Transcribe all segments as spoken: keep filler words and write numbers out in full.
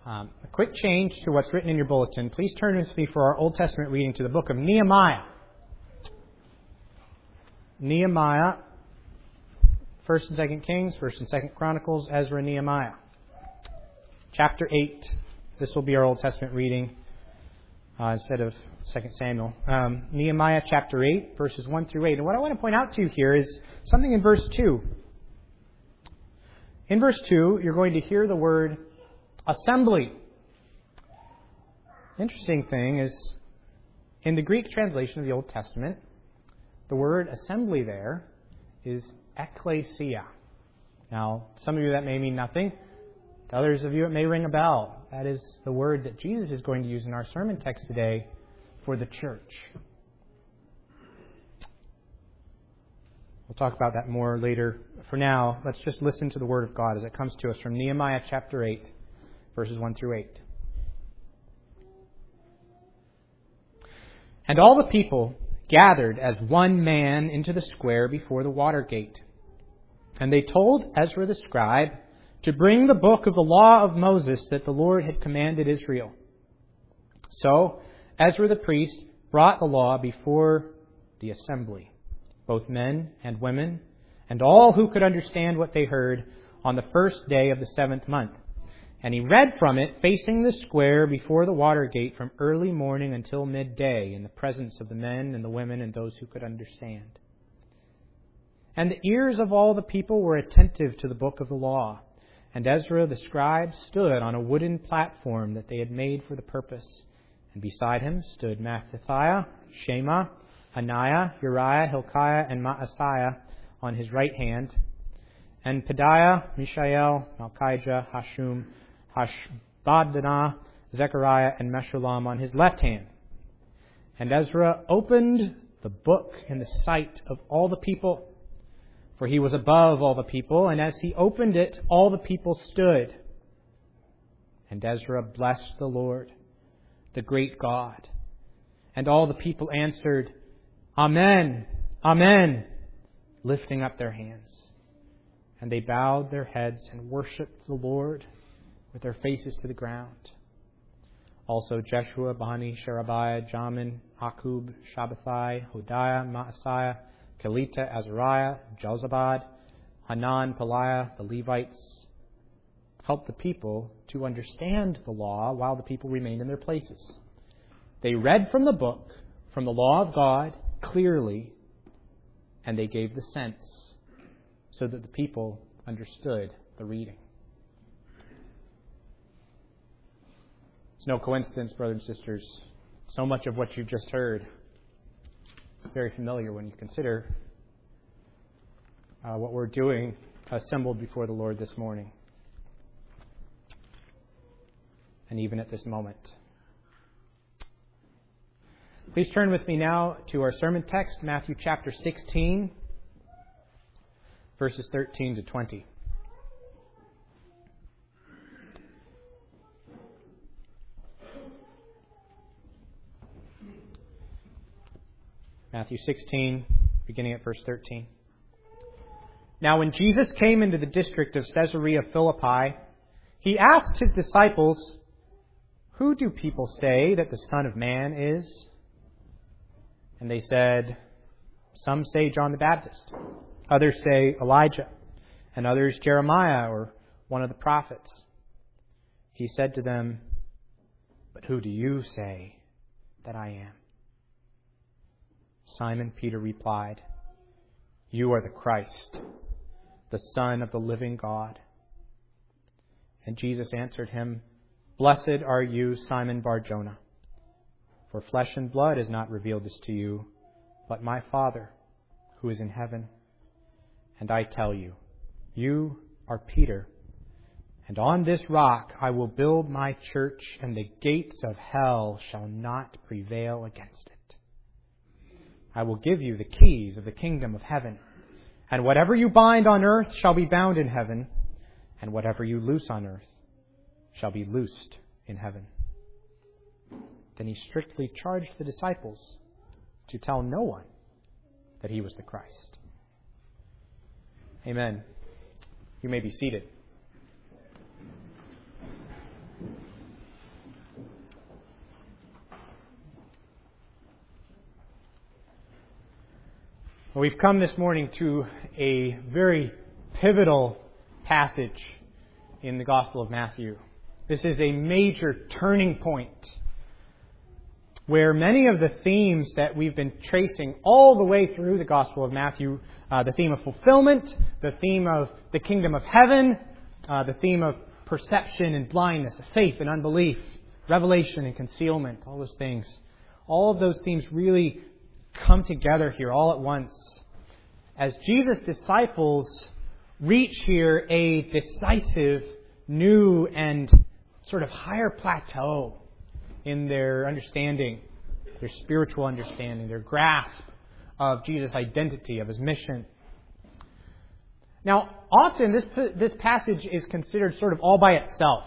Um, a quick change to what's written in your bulletin. Please turn with me for our Old Testament reading to the book of Nehemiah. Nehemiah, First and Second Kings, First and Second Chronicles, Ezra, Nehemiah. Chapter eight. This will be our Old Testament reading uh, instead of Second Samuel. Um, Nehemiah chapter eight, verses one through eight. And what I want to point out to you here is something in verse two. In verse two, you're going to hear the word assembly. Interesting thing is, in the Greek translation of the Old Testament, the word assembly there is ekklesia. Now, some of you that may mean nothing. To others of you it may ring a bell. That is the word that Jesus is going to use in our sermon text today for the church. We'll talk about that more later. For now, let's just listen to the word of God as it comes to us from Nehemiah chapter eight, verses one through eight. And all the people gathered as one man into the square before the water gate. And they told Ezra the scribe to bring the book of the law of Moses that the Lord had commanded Israel. So Ezra the priest brought the law before the assembly, both men and women, and all who could understand what they heard, on the first day of the seventh month. And he read from it facing the square before the water gate from early morning until midday, in the presence of the men and the women and those who could understand. And the ears of all the people were attentive to the book of the law. And Ezra the scribe stood on a wooden platform that they had made for the purpose. And beside him stood Mattithiah, Shema, Ananiah, Uriah, Hilkiah, and Maaseiah on his right hand, and Pedaiah, Mishael, Malchijah, Hashum, Hashbaddanah, Zechariah, and Meshullam on his left hand. And Ezra opened the book in the sight of all the people, for he was above all the people, and as he opened it, all the people stood. And Ezra blessed the Lord, the great God. And all the people answered, Amen, Amen, lifting up their hands. And they bowed their heads and worshipped the Lord with their faces to the ground. Also Jeshua, Bani, Sherebiah, Jamin, Akub, Shabbathai, Hodiah, Maaseiah, Kelita, Azariah, Jozabad, Hanan, Peliah, the Levites, helped the people to understand the law while the people remained in their places. They read from the book, from the law of God, clearly, and they gave the sense so that the people understood the reading. It's no coincidence, brothers and sisters, so much of what you've just heard is very familiar when you consider uh, what we're doing assembled before the Lord this morning, and even at this moment. Please turn with me now to our sermon text, Matthew chapter sixteen, verses thirteen to twenty. Matthew sixteen, beginning at verse thirteen. Now when Jesus came into the district of Caesarea Philippi, he asked his disciples, Who do people say that the Son of Man is? And they said, Some say John the Baptist, others say Elijah, and others Jeremiah or one of the prophets. He said to them, But who do you say that I am? Simon Peter replied, You are the Christ, the Son of the living God. And Jesus answered him, Blessed are you, Simon Bar-Jonah, for flesh and blood has not revealed this to you, but my Father who is in heaven. And I tell you, you are Peter, and on this rock I will build my church, and the gates of hell shall not prevail against it. I will give you the keys of the kingdom of heaven. And whatever you bind on earth shall be bound in heaven, and whatever you loose on earth shall be loosed in heaven. Then he strictly charged the disciples to tell no one that he was the Christ. Amen. You may be seated. Well, we've come this morning to a very pivotal passage in the Gospel of Matthew. This is a major turning point where many of the themes that we've been tracing all the way through the Gospel of Matthew, uh, the theme of fulfillment, the theme of the kingdom of heaven, uh, the theme of perception and blindness, faith and unbelief, revelation and concealment, all those things. All of those themes really come together here all at once as Jesus' disciples reach here a decisive, new, and sort of higher plateau in their understanding, their spiritual understanding, their grasp of Jesus' identity, of His mission. Now, often this this passage is considered sort of all by itself.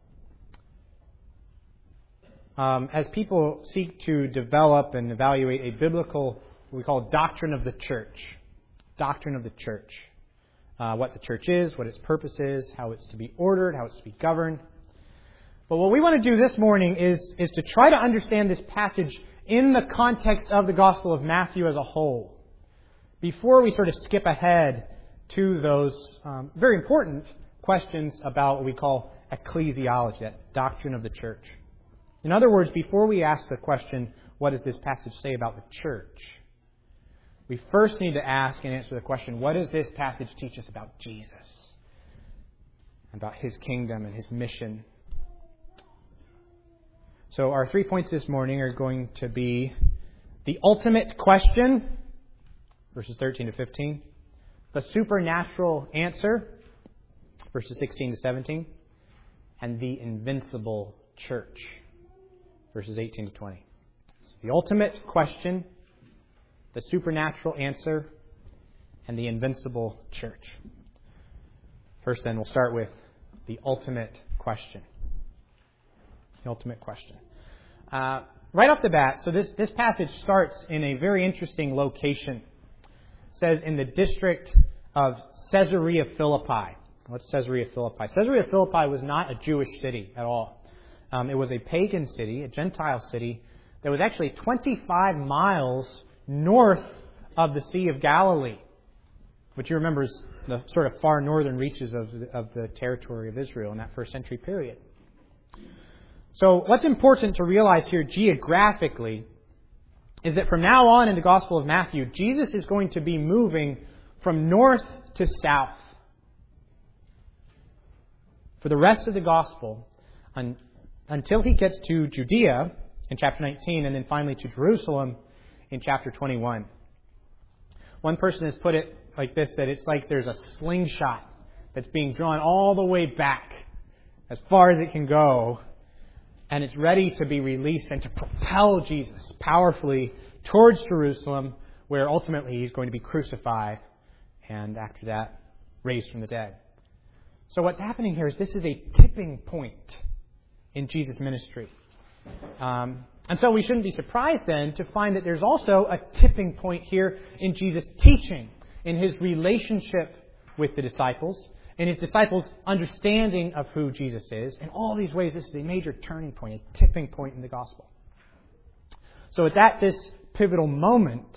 Um, as people seek to develop and evaluate a biblical, what we call doctrine of the church. Doctrine of the church. Uh, what the church is, what its purpose is, how it's to be ordered, how it's to be governed. But what we want to do this morning is, is to try to understand this passage in the context of the Gospel of Matthew as a whole, before we sort of skip ahead to those um, very important questions about what we call ecclesiology, that doctrine of the church. In other words, before we ask the question, what does this passage say about the church? We first need to ask and answer the question, what does this passage teach us about Jesus? About His kingdom and His mission? So our three points this morning are going to be the ultimate question, verses thirteen to fifteen. The supernatural answer, verses sixteen to seventeen. And the invincible church, verses eighteen to twenty. So the ultimate question, the supernatural answer, and the invincible church. First then, we'll start with the ultimate question. The ultimate question. Uh, right off the bat, so this, this passage starts in a very interesting location. It says in the district of Caesarea Philippi. What's Caesarea Philippi? Caesarea Philippi was not a Jewish city at all. Um, it was a pagan city, a Gentile city, that was actually twenty-five miles north of the Sea of Galilee, which you remember is the sort of far northern reaches of the, of the territory of Israel in that first century period. So what's important to realize here geographically is that from now on in the Gospel of Matthew, Jesus is going to be moving from north to south. For the rest of the Gospel, un, until He gets to Judea in chapter nineteen, and then finally to Jerusalem in chapter twenty-one. One person has put it like this, that it's like there's a slingshot that's being drawn all the way back as far as it can go, and it's ready to be released and to propel Jesus powerfully towards Jerusalem, where ultimately He's going to be crucified and after that raised from the dead. So what's happening here is this is a tipping point in Jesus' ministry. Um, and so we shouldn't be surprised then to find that there's also a tipping point here in Jesus' teaching, in His relationship with the disciples, in His disciples' understanding of who Jesus is. In all these ways, this is a major turning point, a tipping point in the gospel. So it's at this pivotal moment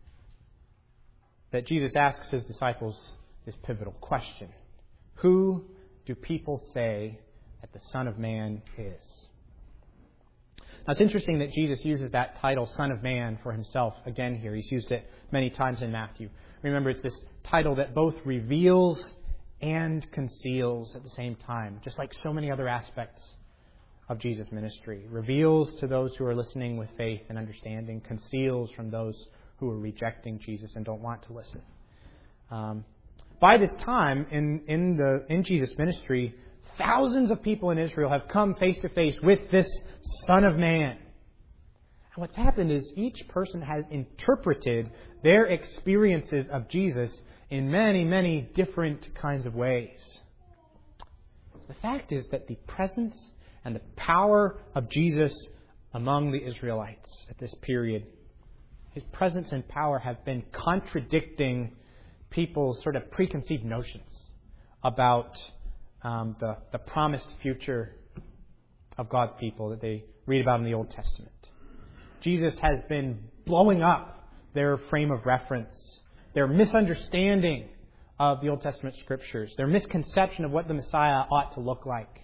that Jesus asks His disciples this pivotal question. Who do people say that the Son of Man is? Now, it's interesting that Jesus uses that title, Son of Man, for Himself again here. He's used it many times in Matthew. Remember, it's this title that both reveals and conceals at the same time, just like so many other aspects of Jesus' ministry. Reveals to those who are listening with faith and understanding, conceals from those who are rejecting Jesus and don't want to listen. Um, by this time, in, in, the, in Jesus' ministry, thousands of people in Israel have come face to face with this Son of Man. And what's happened is each person has interpreted their experiences of Jesus in many, many different kinds of ways. The fact is that the presence and the power of Jesus among the Israelites at this period, His presence and power have been contradicting people's sort of preconceived notions about um, the, the promised future of God's people that they read about in the Old Testament. Jesus has been blowing up their frame of reference their misunderstanding of the Old Testament Scriptures, their misconception of what the Messiah ought to look like.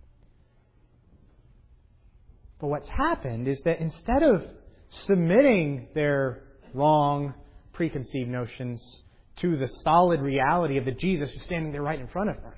But what's happened is that instead of submitting their wrong, preconceived notions to the solid reality of the Jesus who's standing there right in front of them,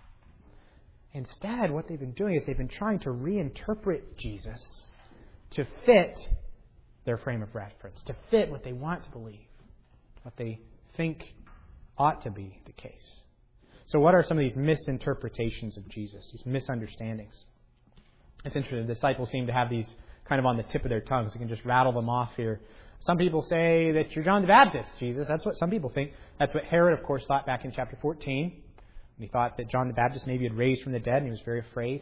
instead, what they've been doing is they've been trying to reinterpret Jesus to fit their frame of reference, to fit what they want to believe, what they think ought to be the case. So what are some of these misinterpretations of Jesus, these misunderstandings? It's interesting. The disciples seem to have these kind of on the tip of their tongues. You can just rattle them off here. Some people say that you're John the Baptist, Jesus. That's what some people think. That's what Herod, of course, thought back in chapter fourteen. He thought that John the Baptist maybe had raised from the dead, and he was very afraid.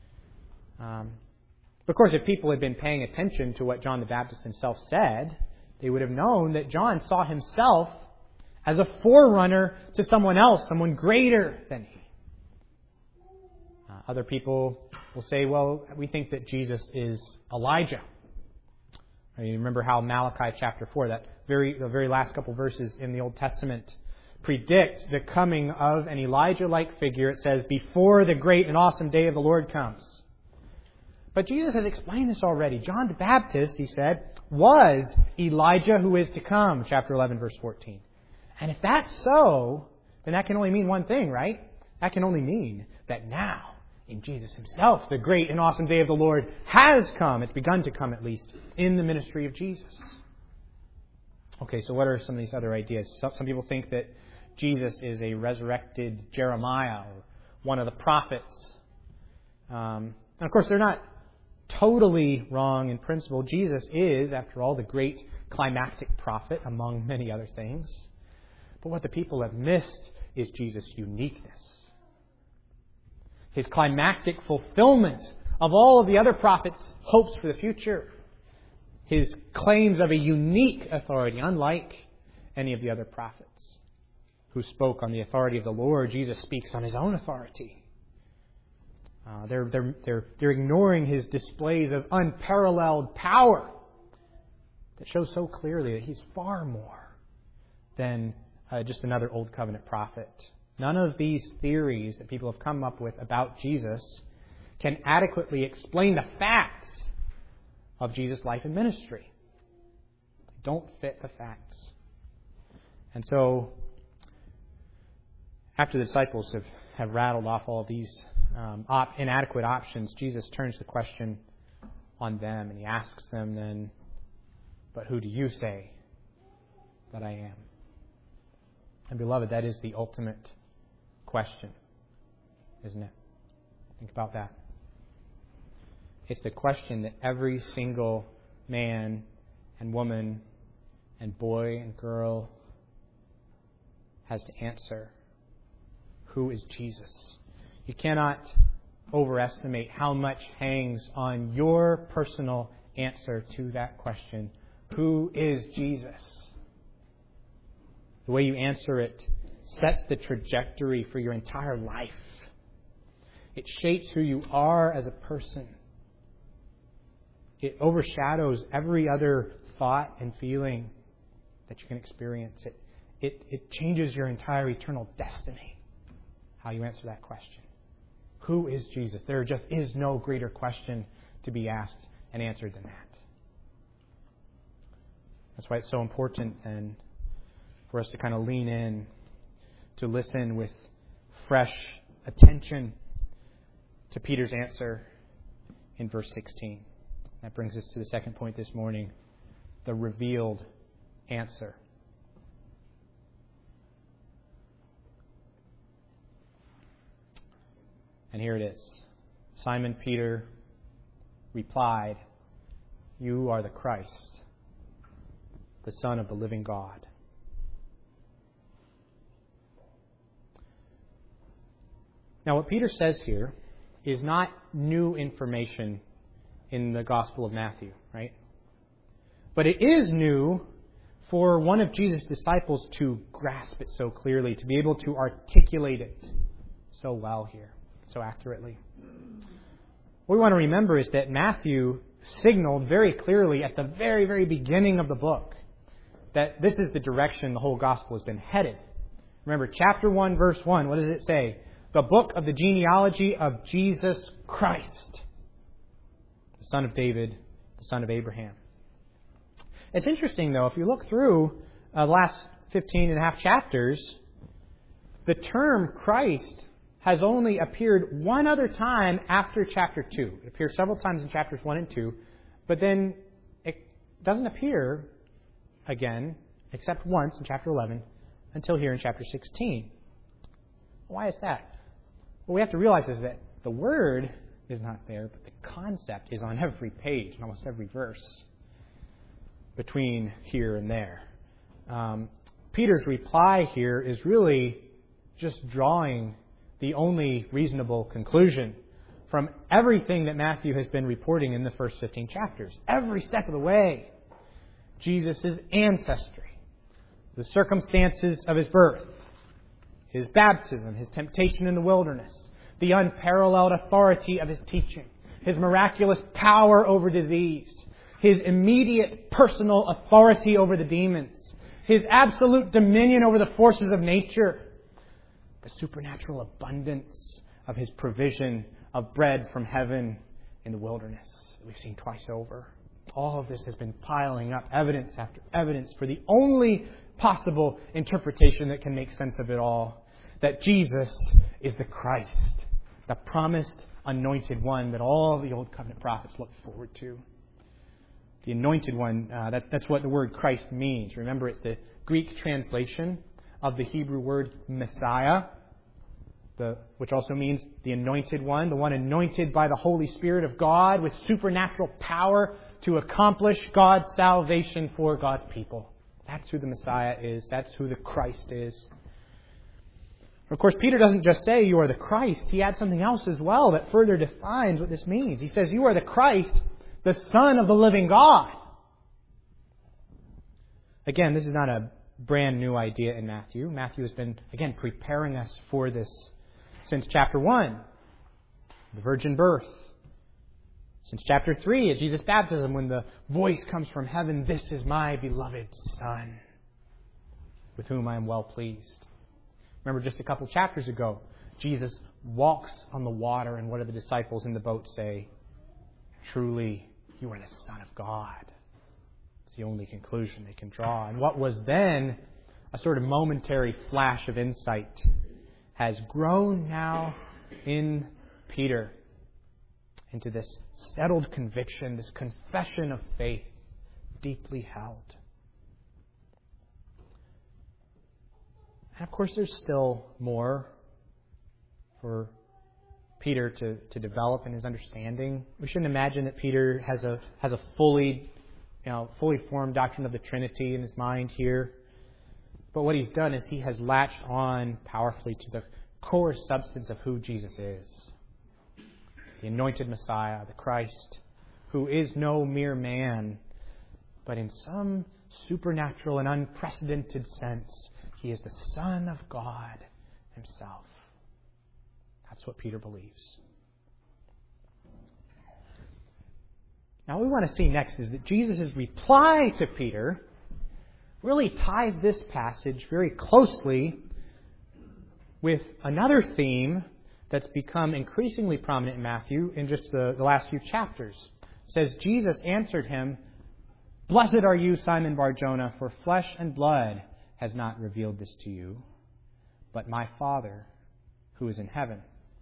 Um, of course, if people had been paying attention to what John the Baptist himself said, they would have known that John saw himself as a forerunner to someone else, someone greater than he. Uh, other people will say, well, we think that Jesus is Elijah. You remember how Malachi chapter four, that very the very last couple verses in the Old Testament, predict the coming of an Elijah-like figure. It says, before the great and awesome day of the Lord comes. But Jesus has explained this already. John the Baptist, he said, was Elijah who is to come, chapter eleven, verse fourteen. And if that's so, then that can only mean one thing, right? That can only mean that now, in Jesus himself, the great and awesome day of the Lord has come. It's begun to come, at least, in the ministry of Jesus. Okay, so what are some of these other ideas? Some people think that Jesus is a resurrected Jeremiah or one of the prophets. Um, and of course, they're not totally wrong in principle. Jesus is, after all, the great climactic prophet, among many other things. But what the people have missed is Jesus' uniqueness. His climactic fulfillment of all of the other prophets' hopes for the future. His claims of a unique authority, unlike any of the other prophets who spoke on the authority of the Lord. Jesus speaks on his own authority. Uh, they're, they're, they're, they're ignoring his displays of unparalleled power that shows so clearly that he's far more than uh, just another Old Covenant prophet. None of these theories that people have come up with about Jesus can adequately explain the facts of Jesus' life and ministry. They don't fit the facts. And so, after the disciples have, have rattled off all of these um, op- inadequate options, Jesus turns the question on them and he asks them then, but who do you say that I am? And beloved, that is the ultimate question, isn't it? Think about that. It's the question that every single man and woman and boy and girl has to answer. Who is Jesus? You cannot overestimate how much hangs on your personal answer to that question. Who is Jesus? The way you answer it sets the trajectory for your entire life. It shapes who you are as a person. It overshadows every other thought and feeling that you can experience. It, it, it changes your entire eternal destiny, how you answer that question. Who is Jesus? There just is no greater question to be asked and answered than that. That's why it's so important then for us to kind of lean in, to listen with fresh attention to Peter's answer in verse sixteen. That brings us to the second point this morning, the revealed answer. And here it is. Simon Peter replied, "You are the Christ, the Son of the living God." Now, what Peter says here is not new information in the Gospel of Matthew, right? But it is new for one of Jesus' disciples to grasp it so clearly, to be able to articulate it so well here, so accurately. What we want to remember is that Matthew signaled very clearly at the very, very beginning of the book that this is the direction the whole gospel has been headed. Remember, chapter one, verse one, what does it say? The book of the genealogy of Jesus Christ, the son of David, the son of Abraham. It's interesting, though, if you look through uh, the last fifteen and a half chapters, the term Christ has only appeared one other time after chapter two. It appears several times in chapters one and two, but then it doesn't appear again, except once in chapter eleven, until here in chapter sixteen. Why is that? What we have to realize is that the word is not there, but the concept is on every page, in almost every verse, between here and there. Um, Peter's reply here is really just drawing the only reasonable conclusion from everything that Matthew has been reporting in the first fifteen chapters. Every step of the way. Jesus' ancestry, the circumstances of his birth, his baptism, his temptation in the wilderness, the unparalleled authority of his teaching, his miraculous power over disease, his immediate personal authority over the demons, his absolute dominion over the forces of nature, the supernatural abundance of his provision of bread from heaven in the wilderness that we've seen twice over. All of this has been piling up evidence after evidence for the only possible interpretation that can make sense of it all, that Jesus is the Christ, the promised anointed one that all the Old Covenant prophets looked forward to. The anointed one, uh, that, that's what the word Christ means. Remember, it's the Greek translation of the Hebrew word Messiah, the, which also means the anointed one, the one anointed by the Holy Spirit of God with supernatural power to accomplish God's salvation for God's people. That's who the Messiah is. That's who the Christ is. Of course, Peter doesn't just say you are the Christ. He adds something else as well that further defines what this means. He says you are the Christ, the Son of the living God. Again, this is not a brand new idea in Matthew. Matthew has been, again, preparing us for this since chapter one, the virgin birth. Since chapter three, at Jesus' baptism, when the voice comes from heaven, "This is my beloved Son, with whom I am well pleased." Remember just a couple chapters ago, Jesus walks on the water, and what do the disciples in the boat say? "Truly, you are the Son of God." It's the only conclusion they can draw. And what was then a sort of momentary flash of insight has grown now in Peter into this settled conviction, this confession of faith, deeply held. And of course, there's still more for Peter to, to develop in his understanding. We shouldn't imagine that Peter has a has a fully, you know, fully formed doctrine of the Trinity in his mind here. But what he's done is he has latched on powerfully to the core substance of who Jesus is. The anointed Messiah, the Christ, who is no mere man, but in some supernatural and unprecedented sense, he is the Son of God himself. That's what Peter believes. Now, what we want to see next is that Jesus' reply to Peter really ties this passage very closely with another theme that's become increasingly prominent in Matthew in just the, the last few chapters. It says, Jesus answered him, "Blessed are you, Simon Bar-Jonah, for flesh and blood has not revealed this to you, but my Father who is in heaven."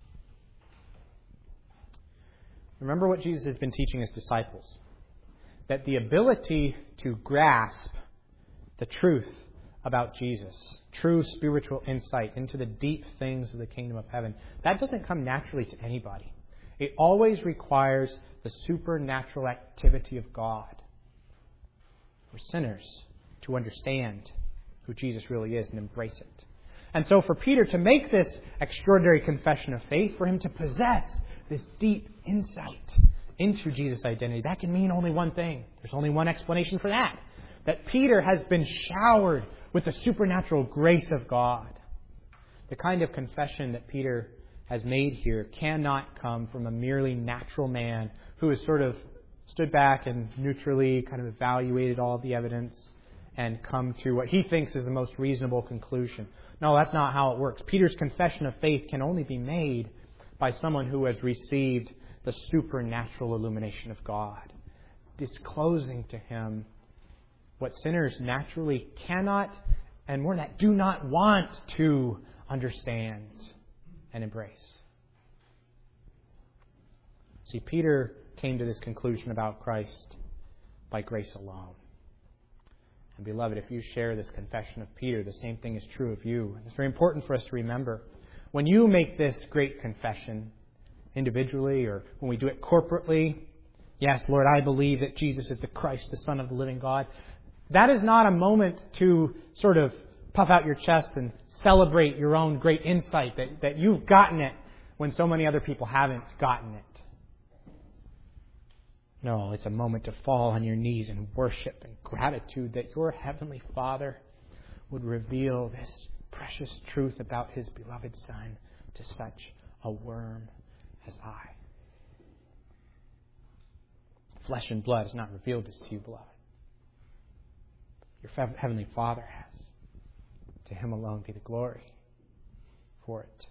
Remember what Jesus has been teaching his disciples. That the ability to grasp the truth about Jesus, true spiritual insight into the deep things of the kingdom of heaven, that doesn't come naturally to anybody. It always requires the supernatural activity of God for sinners to understand who Jesus really is and embrace it. And so for Peter to make this extraordinary confession of faith, for him to possess this deep insight into Jesus' identity, that can mean only one thing. There's only one explanation for that. That Peter has been showered with the supernatural grace of God. The kind of confession that Peter has made here cannot come from a merely natural man who has sort of stood back and neutrally kind of evaluated all of the evidence and come to what he thinks is the most reasonable conclusion. No, that's not how it works. Peter's confession of faith can only be made by someone who has received the supernatural illumination of God, disclosing to him what sinners naturally cannot and more than that, do not want to understand and embrace. See, Peter came to this conclusion about Christ by grace alone. And beloved, if you share this confession of Peter, the same thing is true of you. It's very important for us to remember. When you make this great confession, individually or when we do it corporately, yes, Lord, I believe that Jesus is the Christ, the Son of the living God. That is not a moment to sort of puff out your chest and celebrate your own great insight that, that you've gotten it when so many other people haven't gotten it. No, it's a moment to fall on your knees in worship and gratitude that your Heavenly Father would reveal this precious truth about His beloved Son to such a worm as I. Flesh and blood has not revealed this to you, beloved. Your Heavenly Father has. To Him alone be the glory for it.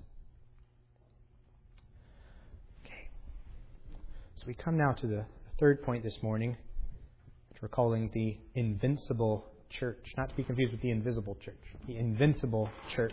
Okay. So we come now to the third point this morning, which we're calling the invincible church. Not to be confused with the invisible church. The invincible church.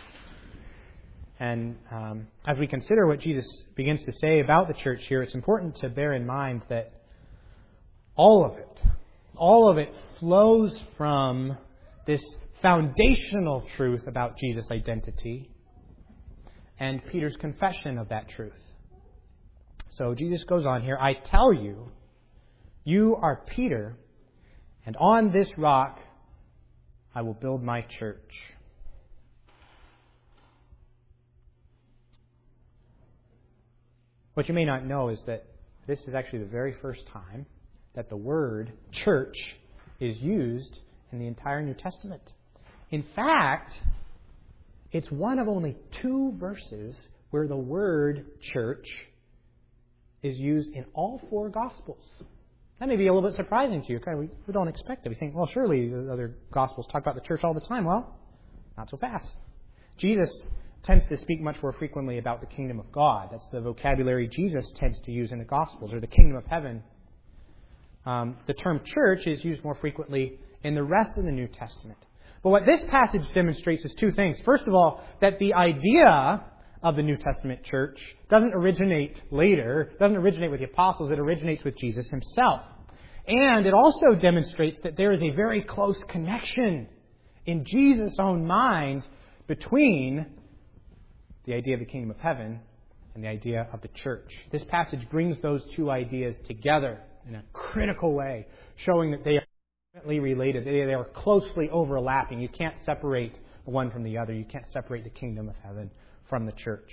And um, as we consider what Jesus begins to say about the church here, it's important to bear in mind that all of it, all of it flows from this foundational truth about Jesus' identity and Peter's confession of that truth. So Jesus goes on here, I tell you, you are Peter, and on this rock I will build my church. What you may not know is that this is actually the very first time that the word church is used in the entire New Testament. In fact, it's one of only two verses where the word church is used in all four Gospels. That may be a little bit surprising to you. Okay, we, we don't expect it. We think, well, surely the other Gospels talk about the church all the time. Well, not so fast. Jesus tends to speak much more frequently about the kingdom of God. That's the vocabulary Jesus tends to use in the Gospels, or the kingdom of heaven. Um, the term church is used more frequently in the rest of the New Testament. But what this passage demonstrates is two things. First of all, that the idea of the New Testament church doesn't originate later, doesn't originate with the apostles, it originates with Jesus Himself. And it also demonstrates that there is a very close connection in Jesus' own mind between the idea of the kingdom of heaven and the idea of the church. This passage brings those two ideas together in a critical way, showing that they are intimately related. They, they are closely overlapping. You can't separate one from the other. You can't separate the kingdom of heaven from the church.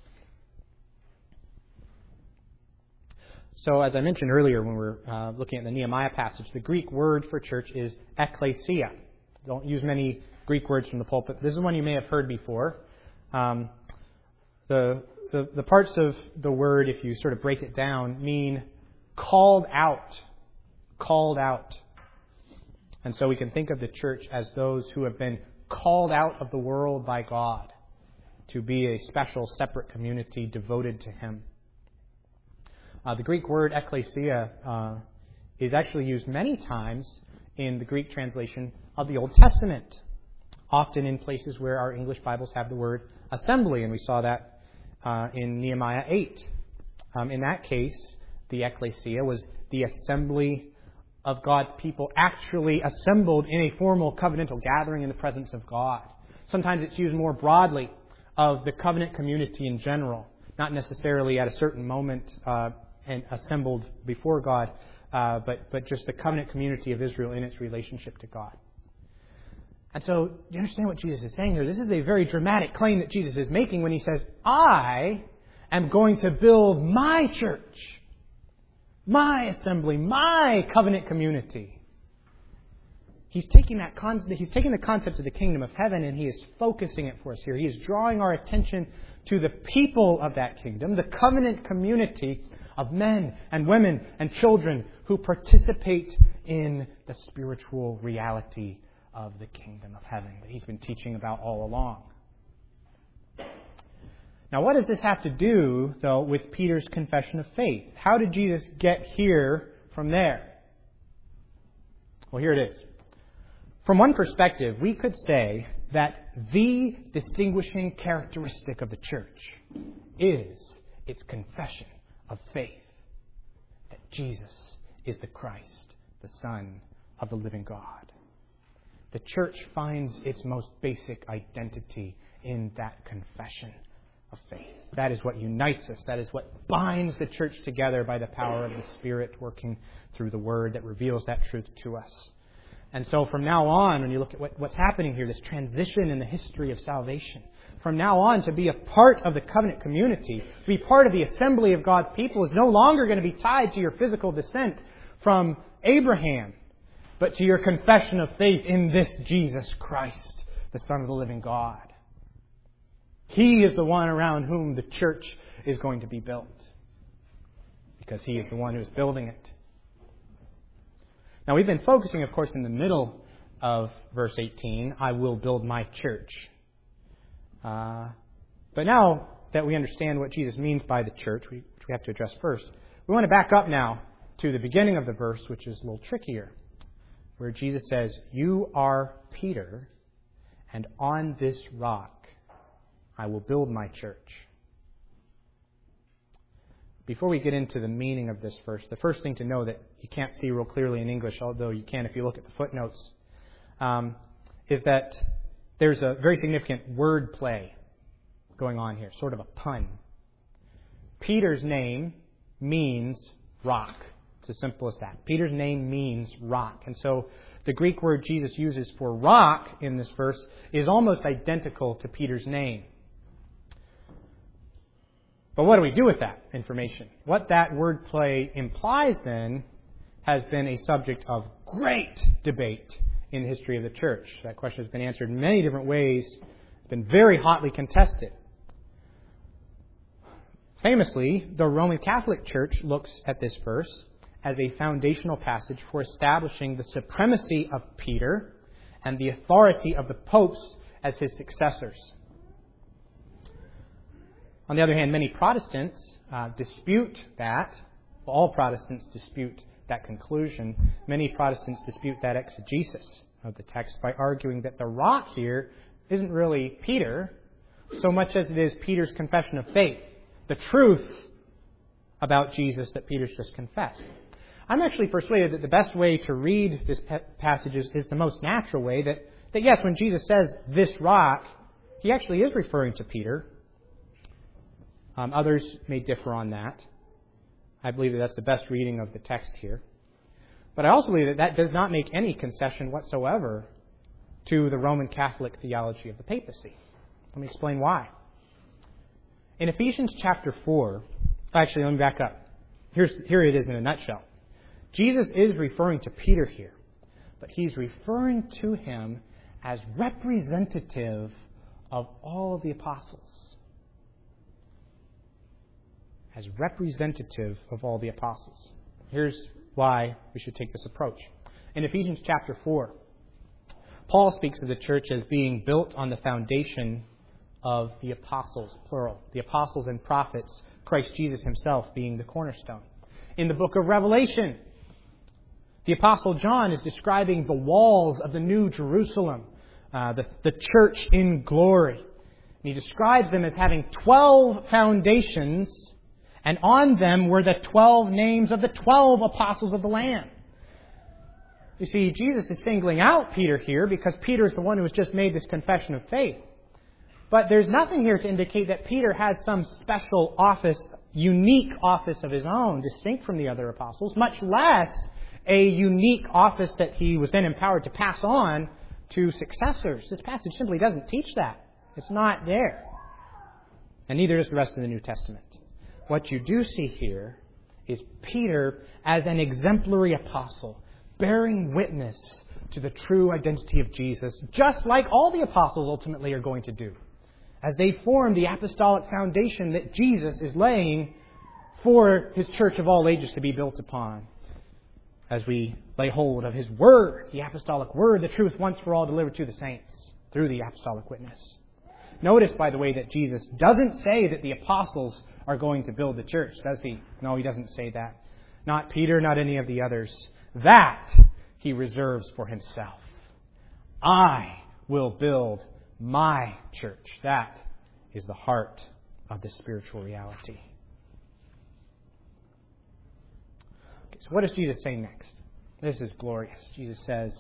So as I mentioned earlier when we were uh, looking at the Nehemiah passage, the Greek word for church is ekklesia. Don't use many Greek words from the pulpit. This is one you may have heard before. Um, the, the the parts of the word, if you sort of break it down, mean called out. Called out. And so we can think of the church as those who have been called out of the world by God to be a special, separate community devoted to Him. Uh, the Greek word ekklesia uh, is actually used many times in the Greek translation of the Old Testament, often in places where our English Bibles have the word assembly, and we saw that uh, in Nehemiah eight. Um, in that case, the ekklesia was the assembly of God's people actually assembled in a formal covenantal gathering in the presence of God. Sometimes it's used more broadly of the covenant community in general, not necessarily at a certain moment uh, and assembled before God, uh, but, but just the covenant community of Israel in its relationship to God. And so, do you understand what Jesus is saying here? This is a very dramatic claim that Jesus is making when He says, I am going to build my church, my assembly, my covenant community. He's taking that con- he's taking the concept of the kingdom of heaven and He is focusing it for us here. He is drawing our attention to the people of that kingdom, the covenant community of men and women and children who participate in the spiritual reality of the kingdom of heaven that he's been teaching about all along. Now, what does this have to do, though, with Peter's confession of faith? How did Jesus get here from there? Well, here it is. From one perspective, we could say that the distinguishing characteristic of the church is its confession of faith that Jesus is the Christ, the Son of the living God. The church finds its most basic identity in that confession of faith. That is what unites us. That is what binds the church together by the power of the Spirit working through the Word that reveals that truth to us. And so from now on, when you look at what, what's happening here, this transition in the history of salvation, from now on to be a part of the covenant community, to be part of the assembly of God's people is no longer going to be tied to your physical descent from Abraham, but to your confession of faith in this Jesus Christ, the Son of the living God. He is the one around whom the church is going to be built, because He is the one who is building it. Now, we've been focusing, of course, in the middle of verse eighteen, I will build my church. Uh, but now that we understand what Jesus means by the church, which we have to address first, we want to back up now to the beginning of the verse, which is a little trickier, where Jesus says, you are Peter, and on this rock I will build my church. Before we get into the meaning of this verse, the first thing to know that you can't see real clearly in English, although you can if you look at the footnotes, um, is that there's a very significant word play going on here, sort of a pun. Peter's name means rock. It's as simple as that. Peter's name means rock. And so the Greek word Jesus uses for rock in this verse is almost identical to Peter's name. But what do we do with that information? What that wordplay implies then has been a subject of great debate in the history of the church. That question has been answered in many different ways, been very hotly contested. Famously, the Roman Catholic Church looks at this verse as a foundational passage for establishing the supremacy of Peter and the authority of the popes as his successors. On the other hand, many Protestants uh, dispute that. All Protestants dispute that conclusion. Many Protestants dispute that exegesis of the text by arguing that the rock here isn't really Peter so much as it is Peter's confession of faith, the truth about Jesus that Peter's just confessed. I'm actually persuaded that the best way to read this passage is, is the most natural way, that, that yes, when Jesus says this rock, He actually is referring to Peter. Um, others may differ on that. I believe that that's the best reading of the text here. But I also believe that that does not make any concession whatsoever to the Roman Catholic theology of the papacy. Let me explain why. In Ephesians chapter four, actually, let me back up. Here's, here it is in a nutshell. Jesus is referring to Peter here, but He's referring to him as representative of all of the apostles. As representative of all the apostles. Here's why we should take this approach. In Ephesians chapter four, Paul speaks of the church as being built on the foundation of the apostles, plural. The apostles and prophets, Christ Jesus Himself being the cornerstone. In the book of Revelation, the apostle John is describing the walls of the New Jerusalem, uh, the, the church in glory. And he describes them as having twelve foundations, and on them were the twelve names of the twelve apostles of the Lamb. You see, Jesus is singling out Peter here because Peter is the one who has just made this confession of faith. But there's nothing here to indicate that Peter has some special office, unique office of his own, distinct from the other apostles, much less a unique office that he was then empowered to pass on to successors. This passage simply doesn't teach that. It's not there. And neither is the rest of the New Testament. What you do see here is Peter as an exemplary apostle, bearing witness to the true identity of Jesus, just like all the apostles ultimately are going to do, as they form the apostolic foundation that Jesus is laying for His church of all ages to be built upon. as we lay hold of His Word, the apostolic Word, the truth once for all delivered to the saints through the apostolic witness. Notice, by the way, that Jesus doesn't say that the apostles are going to build the church, does He? No, He doesn't say that. Not Peter, not any of the others. That He reserves for Himself. I will build my church. That is the heart of this spiritual reality. Okay, so what does Jesus say next? This is glorious. Jesus says,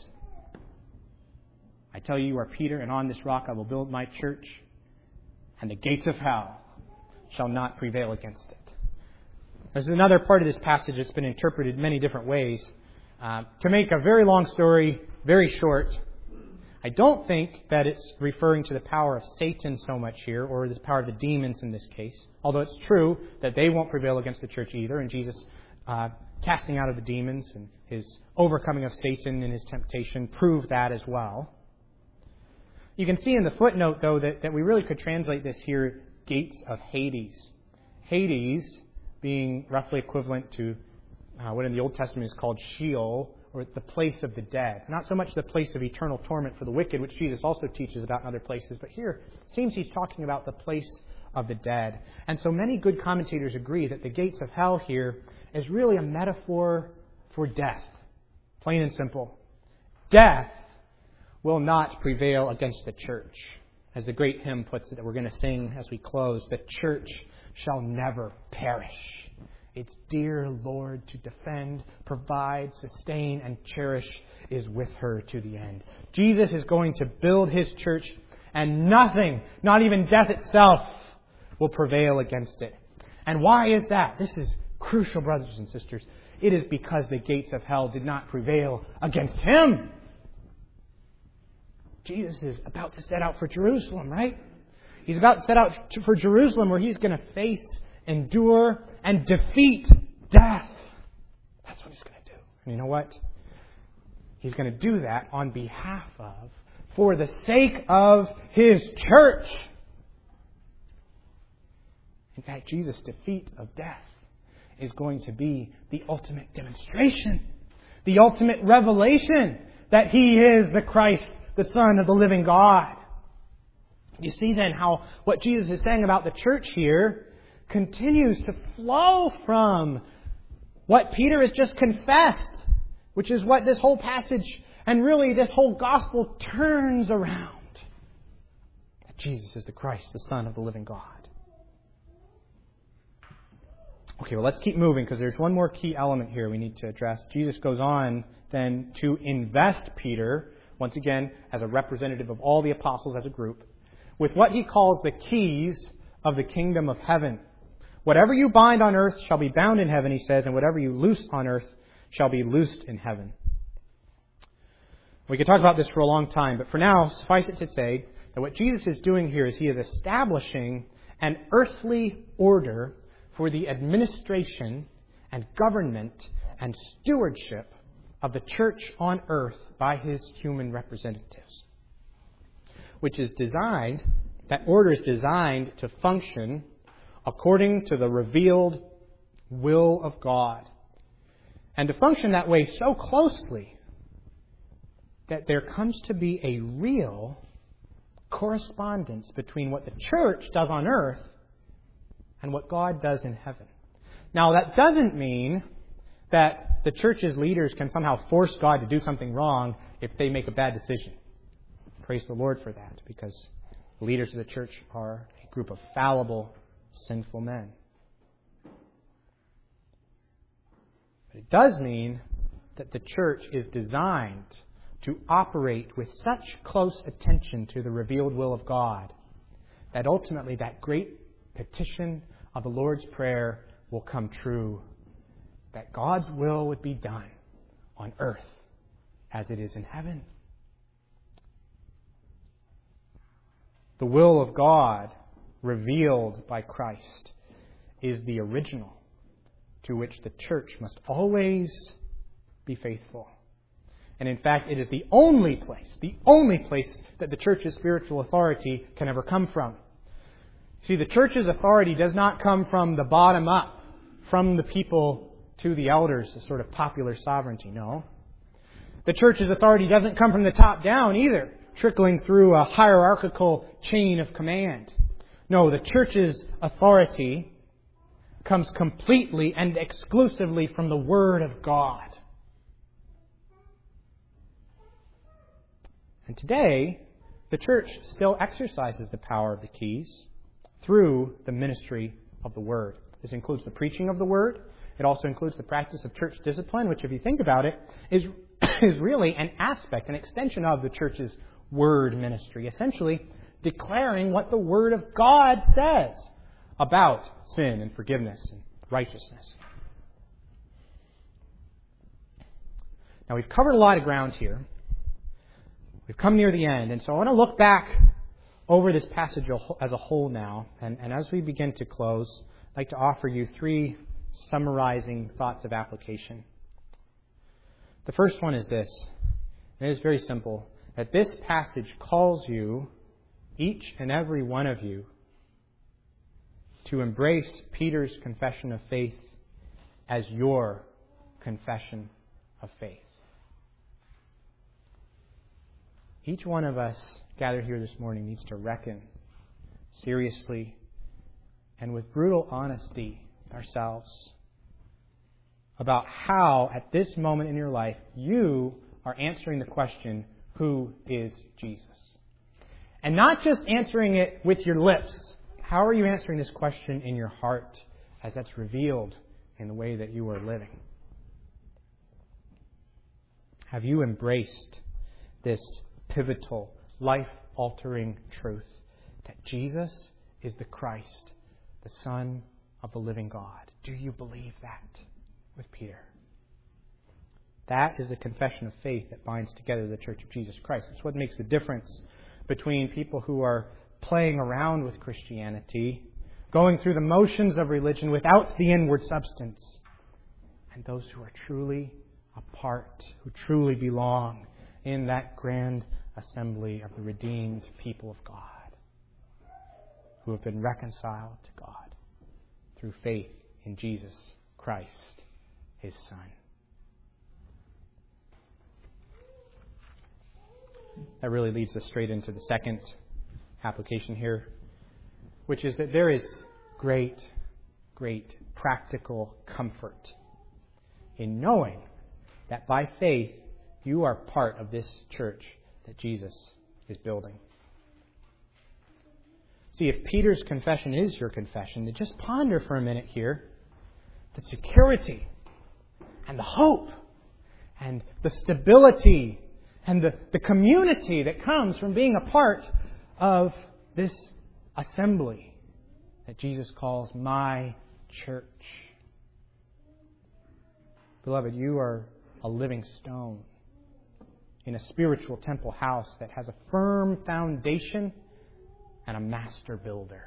I tell you, you are Peter, and on this rock I will build my church, and the gates of hell shall not prevail against it. There's another part of this passage that's been interpreted many different ways. Uh, to make a very long story very short, I don't think that it's referring to the power of Satan so much here, or the power of the demons in this case. Although it's true that they won't prevail against the church either, and Jesus uh, casting out of the demons and His overcoming of Satan in His temptation proved that as well. You can see in the footnote, though, that, that we really could translate this here, gates of Hades. Hades being roughly equivalent to uh, what in the Old Testament is called Sheol, or the place of the dead. Not so much the place of eternal torment for the wicked, which Jesus also teaches about in other places, but here it seems He's talking about the place of the dead. And so many good commentators agree that the gates of hell here is really a metaphor for death. Plain and simple. Death will not prevail against the church. As the great hymn puts it that we're going to sing as we close, the church shall never perish. Its dear Lord to defend, provide, sustain, and cherish is with her to the end. Jesus is going to build His church, and nothing, not even death itself, will prevail against it. And why is that? This is crucial, brothers and sisters. It is because the gates of hell did not prevail against Him. Jesus is about to set out for Jerusalem, right? He's about to set out for Jerusalem, where He's going to face, endure, and defeat death. That's what He's going to do. And you know what? He's going to do that on behalf of, for the sake of His church. In fact, Jesus' defeat of death is going to be the ultimate demonstration, the ultimate revelation that He is the Christ, the Son of the living God. You see then how what Jesus is saying about the church here continues to flow from what Peter has just confessed, which is what this whole passage and really this whole gospel turns around. That Jesus is the Christ, the Son of the living God. Okay, well, let's keep moving, because there's one more key element here we need to address. Jesus goes on then to invest Peter, once again, as a representative of all the apostles as a group, with what he calls the keys of the kingdom of heaven. Whatever you bind on earth shall be bound in heaven, he says, and whatever you loose on earth shall be loosed in heaven. We could talk about this for a long time, but for now, suffice it to say that what Jesus is doing here is He is establishing an earthly order for the administration and government and stewardship of the church on earth by His human representatives, which is designed, that order is designed to function according to the revealed will of God, and to function that way so closely that there comes to be a real correspondence between what the church does on earth and what God does in heaven. Now, that doesn't mean that the church's leaders can somehow force God to do something wrong if they make a bad decision. Praise the Lord for that, because the leaders of the church are a group of fallible, sinful men. But it does mean that the church is designed to operate with such close attention to the revealed will of God that ultimately that great petition of the Lord's Prayer will come true, that God's will would be done on earth as it is in heaven. The will of God revealed by Christ is the original to which the church must always be faithful. And in fact, it is the only place, the only place that the church's spiritual authority can ever come from. See, the church's authority does not come from the bottom up, from the people to the elders a sort of popular sovereignty. No. The church's authority doesn't come from the top down either, trickling through a hierarchical chain of command. No, the church's authority comes completely and exclusively from the Word of God. And today, the church still exercises the power of the keys through the ministry of the Word. This includes the preaching of the Word. It also includes the practice of church discipline, which, if you think about it, is, is really an aspect, an extension of the church's Word ministry, essentially declaring what the Word of God says about sin and forgiveness and righteousness. Now, we've covered a lot of ground here. We've come near the end, and so I want to look back over this passage as a whole now. And, and as we begin to close, I'd like to offer you three summarizing thoughts of application. The first one is this, and it is very simple, that this passage calls you, each and every one of you, to embrace Peter's confession of faith as your confession of faith. Each one of us gathered here this morning needs to reckon seriously and with brutal honesty with ourselves about how, at this moment in your life, you are answering the question, who is Jesus? And not just answering it with your lips. How are you answering this question in your heart as that's revealed in the way that you are living? Have you embraced this pivotal, life-altering truth that Jesus is the Christ, the Son of the living God? Do you believe that with Peter? That is the confession of faith that binds together the Church of Jesus Christ. It's what makes the difference between people who are playing around with Christianity, going through the motions of religion without the inward substance, and those who are truly apart, who truly belong in that grand assembly of the redeemed people of God, who have been reconciled to God through faith in Jesus Christ, His Son. That really leads us straight into the second application here, which is that there is great, great practical comfort in knowing that by faith you are part of this church that Jesus is building. See, if Peter's confession is your confession, then just ponder for a minute here the security and the hope and the stability and the, the community that comes from being a part of this assembly that Jesus calls my church. Beloved, you are a living stone in a spiritual temple house that has a firm foundation and a master builder.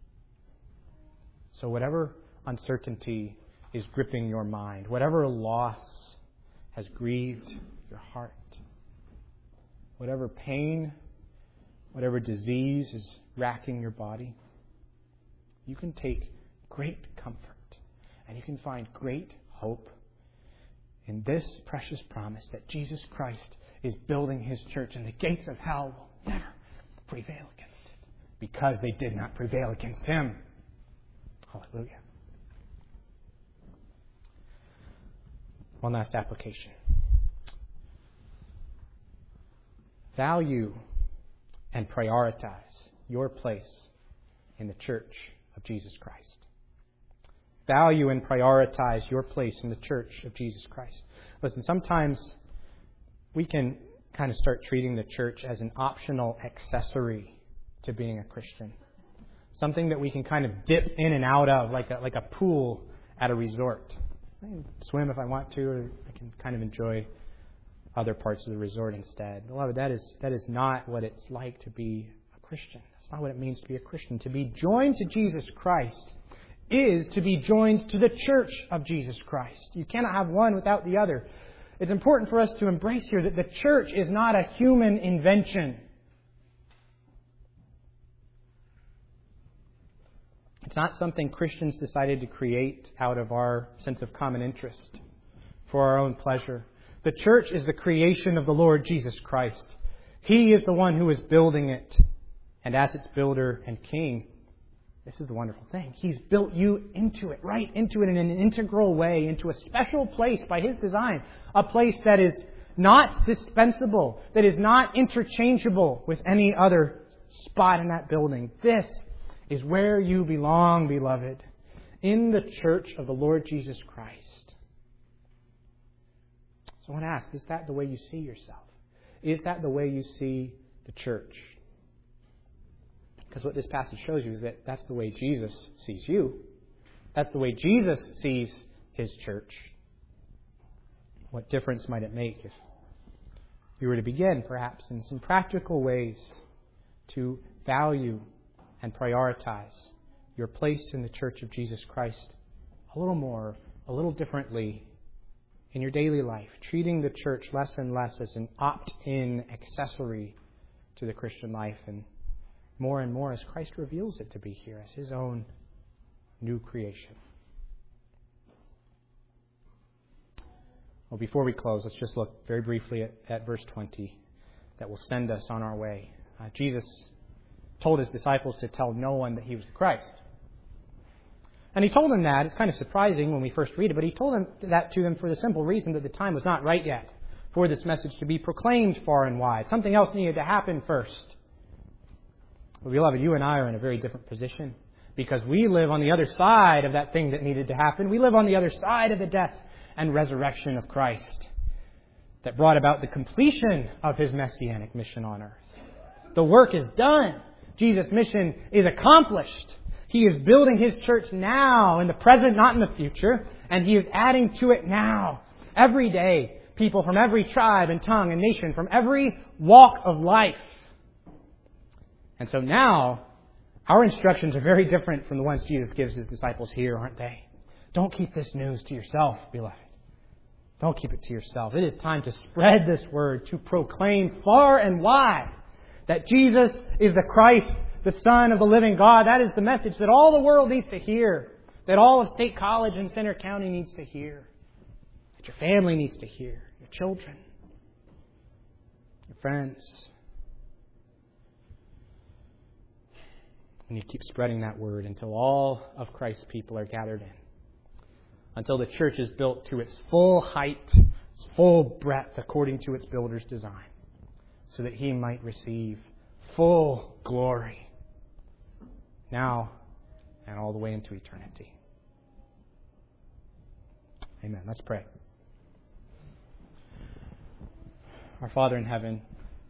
So whatever uncertainty is gripping your mind, whatever loss has grieved your heart, whatever pain, whatever disease is racking your body, you can take great comfort and you can find great hope in this precious promise that Jesus Christ is building His church and the gates of hell will never prevail against it because they did not prevail against Him. Hallelujah. One last application. Value and prioritize your place in the church of Jesus Christ. Value and prioritize your place in the church of Jesus Christ. Listen, sometimes we can kind of start treating the church as an optional accessory to being a Christian. Something that we can kind of dip in and out of like a, like a pool at a resort. I can swim if I want to, or I can kind of enjoy other parts of the resort instead. Beloved, that is, that is not what it's like to be a Christian. That's not what it means to be a Christian. To be joined to Jesus Christ is to be joined to the church of Jesus Christ. You cannot have one without the other. It's important for us to embrace here that the church is not a human invention. It's not something Christians decided to create out of our sense of common interest for our own pleasure. The church is the creation of the Lord Jesus Christ. He is the one who is building it. And as its builder and king, this is the wonderful thing. He's built you into it, right into it in an integral way, into a special place by His design. A place that is not dispensable, that is not interchangeable with any other spot in that building. This is where you belong, beloved, in the church of the Lord Jesus Christ. So I want to ask, is that the way you see yourself? Is that the way you see the church? Because what this passage shows you is that that's the way Jesus sees you. That's the way Jesus sees His church. What difference might it make if you were to begin, perhaps, in some practical ways to value and prioritize your place in the church of Jesus Christ a little more, a little differently in your daily life, treating the church less and less as an opt-in accessory to the Christian life, and more and more as Christ reveals it to be here as His own new creation. Well, before we close, let's just look very briefly at, at verse twenty that will send us on our way. Uh, Jesus told His disciples to tell no one that He was the Christ. And He told them that. It's kind of surprising when we first read it, but He told them that to them for the simple reason that the time was not right yet for this message to be proclaimed far and wide. Something else needed to happen first. Well, beloved, you and I are in a very different position because we live on the other side of that thing that needed to happen. We live on the other side of the death and resurrection of Christ that brought about the completion of His messianic mission on earth. The work is done. Jesus' mission is accomplished. He is building His church now, in the present, not in the future, and He is adding to it now. Every day, people from every tribe and tongue and nation, from every walk of life. And so now, our instructions are very different from the ones Jesus gives His disciples here, aren't they? Don't keep this news to yourself, beloved. Don't keep it to yourself. It is time to spread this word, to proclaim far and wide that Jesus is the Christ, the Son of the living God. That is the message that all the world needs to hear, that all of State College and Center County needs to hear, that your family needs to hear, your children, your friends. And you keep spreading that word until all of Christ's people are gathered in. Until the church is built to its full height, its full breadth, according to its builder's design, so that He might receive full glory now and all the way into eternity. Amen. Let's pray. Our Father in heaven,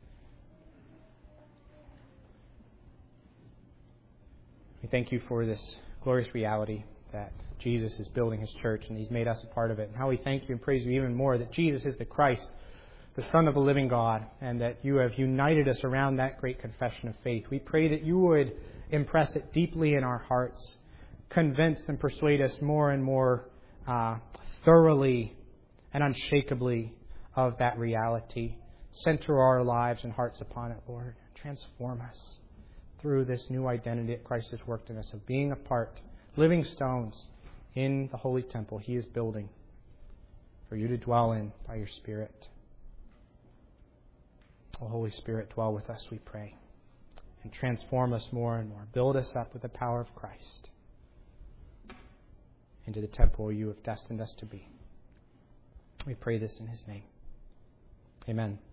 we thank You for this glorious reality that Jesus is building His church and He's made us a part of it. And how we thank You and praise You even more that Jesus is the Christ, the Son of the living God, and that You have united us around that great confession of faith. We pray that You would impress it deeply in our hearts, convince and persuade us more and more uh, thoroughly and unshakably of that reality. Center our lives and hearts upon it, Lord. Transform us through this new identity that Christ has worked in us of being a part, living stones in the holy temple He is building for You to dwell in by Your Spirit. O Holy Spirit, dwell with us, we pray, and transform us more and more. Build us up with the power of Christ into the temple You have destined us to be. We pray this in His name. Amen.